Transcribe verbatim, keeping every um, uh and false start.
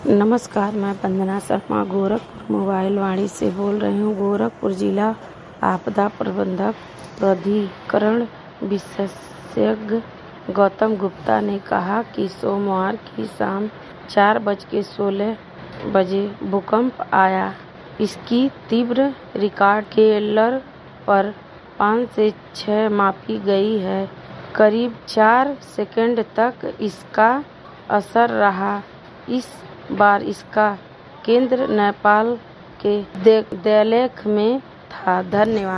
नमस्कार, मैं वंदना शर्मा गोरखपुर मोबाइल वाणी से बोल रही हूँ। गोरखपुर जिला आपदा प्रबंधक प्राधिकरण विशेषज्ञ गौतम गुप्ता ने कहा कि सोमवार की शाम चार बज के सोलह बजे भूकंप आया। इसकी तीव्र रिकॉर्ड स्केलर पर पाँच से छह मापी गई है। करीब चार सेकंड तक इसका असर रहा। इस बार इसका केंद्र नेपाल के देलैख में था। धन्यवाद।